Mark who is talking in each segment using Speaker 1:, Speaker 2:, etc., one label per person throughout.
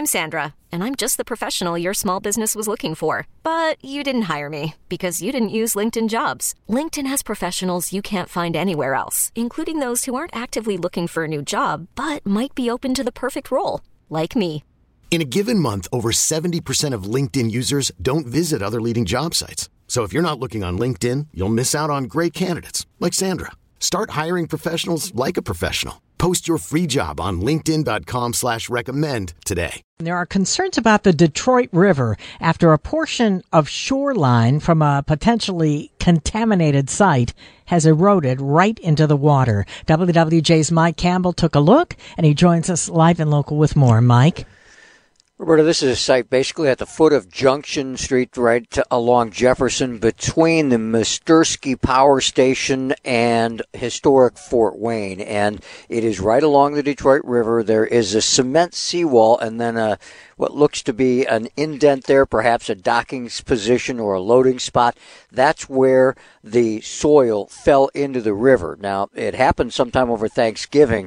Speaker 1: I'm Sandra, and I'm just the professional your small business was looking for. But you didn't hire me because you didn't use LinkedIn Jobs. LinkedIn has professionals you can't find anywhere else, including those who aren't actively looking for a new job, but might be open to the perfect role, like me.
Speaker 2: In a given month, over 70% of LinkedIn users don't visit other leading job sites. So if you're not looking on LinkedIn, you'll miss out on great candidates like Sandra. Start hiring professionals like a professional. Post your free job on linkedin.com/recommend today.
Speaker 3: There are concerns about the Detroit River after a portion of shoreline from a potentially contaminated site has eroded right into the water. WWJ's Mike Campbell took a look, and he joins us live and local with more. Mike?
Speaker 4: Roberta, this is a site basically at the foot of Junction Street, right along Jefferson, between the Mistursky Power Station and historic Fort Wayne. And it is right along the Detroit River. There is a cement seawall and then what looks to be an indent there, perhaps a docking position or a loading spot. That's where the soil fell into the river. Now, it happened sometime over Thanksgiving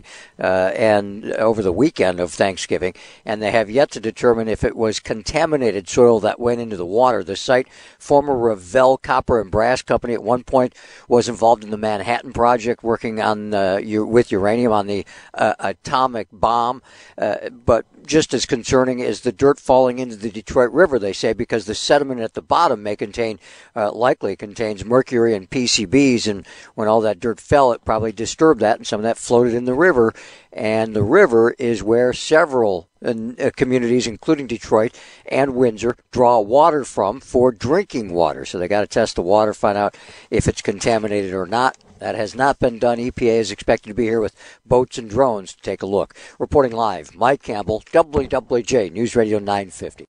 Speaker 4: and over the weekend of Thanksgiving, and they have yet to determine if it was contaminated soil that went into the water. The site, former Revell Copper and Brass Company, at one point was involved in the Manhattan Project, working on with uranium on the atomic bomb, but just as concerning is the dirt falling into the Detroit River, they say, because the sediment at the bottom may likely contains mercury and PCBs, and when all that dirt fell, it probably disturbed that, and some of that floated in the river, and the river is where several communities, including Detroit and Windsor, draw water from for drinking water. So they got to test the water, find out if it's contaminated or not. That has not been done. EPA is expected to be here with boats and drones to take a look. Reporting live, Mike Campbell, WWJ News Radio 950.